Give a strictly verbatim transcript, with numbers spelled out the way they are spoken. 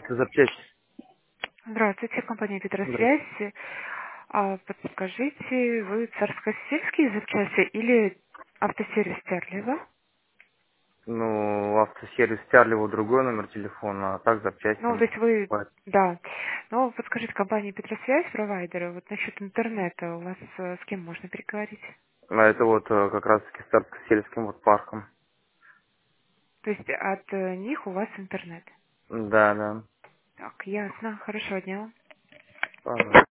Запчасти. Здравствуйте, компания Здравствуйте. Петросвязь. А, подскажите, вы царскосельские запчасти или автосервис Терлева? Ну, автосервис Стярлево другой номер телефона, а так Ну, запчасти. то есть вы, Бывает. да. Ну, подскажите, компания Петросвязь, провайдеры, вот насчет интернета у вас э, с кем можно переговорить? А это вот э, как раз таки с Царско-сельским вот парком. То есть от э, них у вас интернет. Да, да. Так, ясно. Хорошего дня. Пожалуйста.